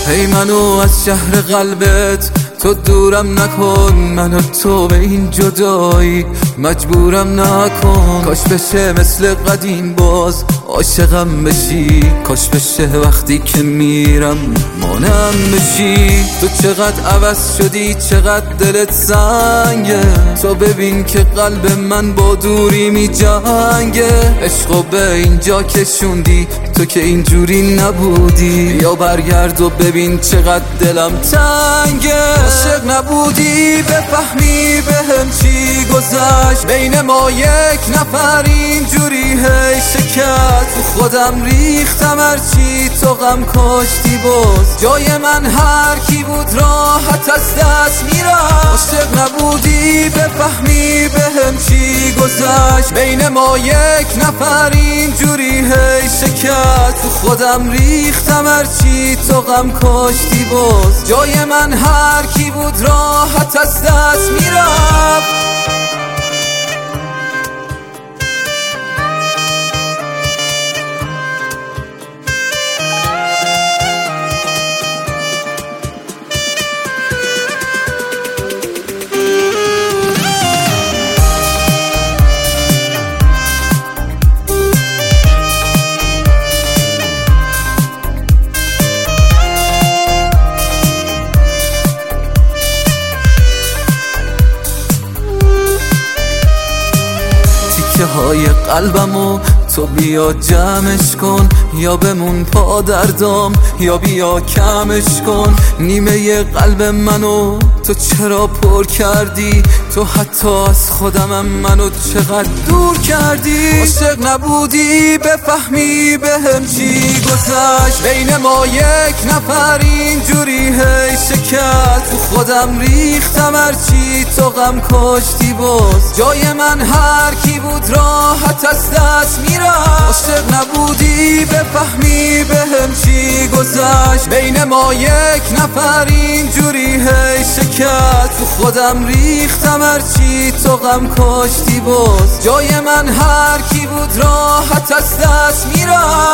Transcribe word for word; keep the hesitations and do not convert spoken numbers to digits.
ای منو از شهر قلبت تو دورم نکن، منو تو به این جدایی مجبورم نکن. کاش بشه مثل قدیم باز عاشقم بشی، کاش بشه وقتی که میرم مانم بشی. تو چقدر عوض شدی، چقدر دلت سنگه، تو ببین که قلب من با دوری می جنگه. عشقو به اینجا کشوندی تو که اینجوری نبودی، یا برگرد و ببین چقدر دلم تنگه. عاشق نبودی بفهمی بهم چی گذشت، بین ما یک نفر اینجوری هی شکست. تو خودم ریختم هرچی تو غم کاشتی باز، جای من هر کی بود راحت از دست میرفت. عاشق نبودی بفهمی بهم چی گذشت، بین ما یک نفر اینجوری هی شکست. تو خودم ریختم هرچی تو غم کاشتی باز، جای من هر کی بود راحت از دست میرفت. تیکه های قلبمو تو بیا جمعش کن، یا بمون پا دردام یا بیا کمش کن. نیمه قلب منو تو چرا پر کردی، تو حتی از خودمم منو چقدر دور کردی. عاشق نبودی بفهمی بهم چی گذشت، بین ما یک نفر اینجوری هی شکست. تو خودم ریختم هرچی تو غم کاشتی باز، جای من هر کی بود راحت از دست میرفت. عاشق نبودی بفهمی بهم چی گذشت، بین ما یک نفر اینجوری هی شکست. تو خودم ریختم هرچی تو غم کاشتی باز، جای من هر کی بود راحت از دست میرفت.